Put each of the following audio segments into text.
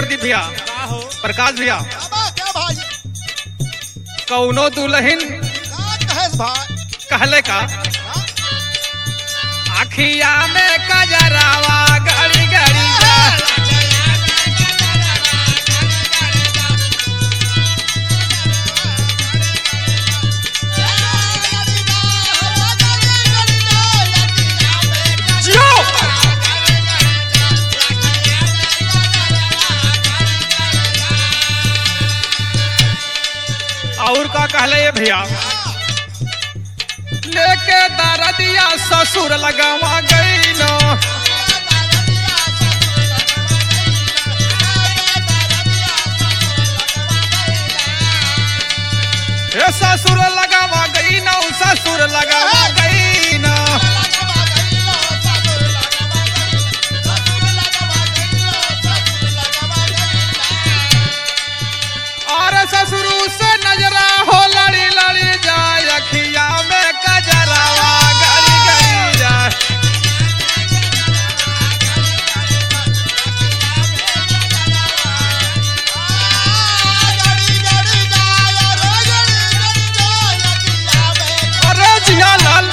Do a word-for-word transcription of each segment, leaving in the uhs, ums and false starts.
प्रदीप भैया, का हो प्रकाश भैया, क्या क्या भाई कौनो दुल्हन का कहेस भाई कहले का हाँ? आखिया में कजरावा गड़ी गड़ी जा। जियो। और का कहले ये भैया, लेके दरदिया ससुर लगावा गई नो। हे ससुर लगावा गई नो, ससुर लगावा गई नो। और ससुर से नजरा हो लड़ी लड़ी जाए, अखिया में कजरावा गड़ी गड़ी जाए। अरे जिया लाल,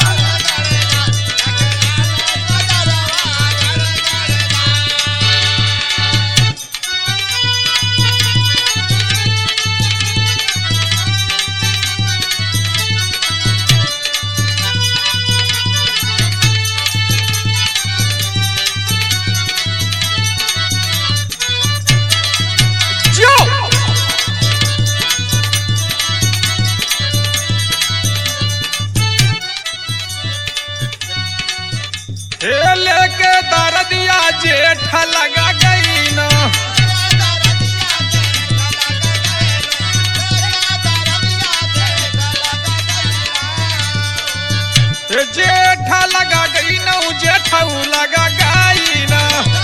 जियो। हे लेके दरदिया जेठ लगा गई नो। हे जेठ लगा गई नो, जेठऊ लगा गई नो।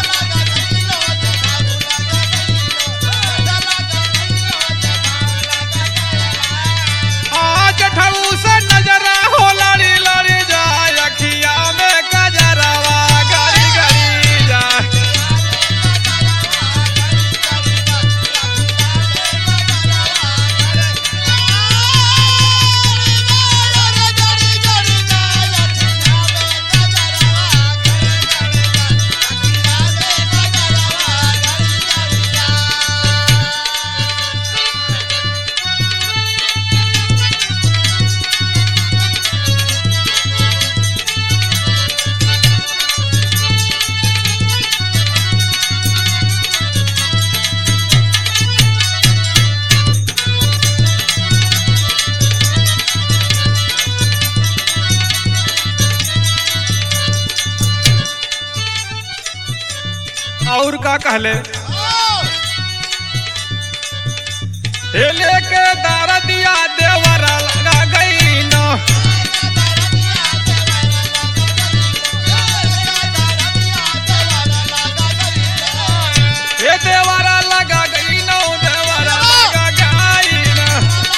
आ जेठऊ से नजरा हो लड़ी लड़ी जाए, अखिया में कजरावा गड़ी गड़ी जाए। और का कहले, हे लेके दरदिया देवरा लगा गई नो। हे देवरा लगा गई नो, देवरा लगा गई नो।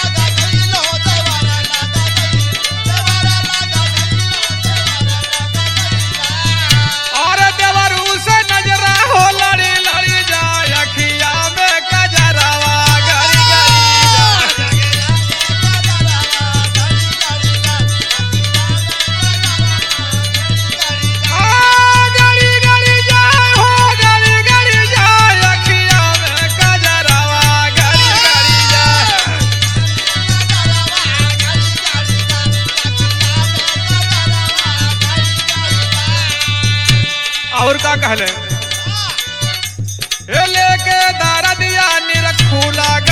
और देवरू से नजरा हो लड़ी लड़ी जाए, अखिया में कजरावा गड़ी गड़ी जाए। आ गड़ी गड़ी जाए, हो गड़ी गड़ी जाए, अखिया में कजरावा गड़ी गड़ी जाए। और का कहले, हे लेके दरदिया निरखू लगा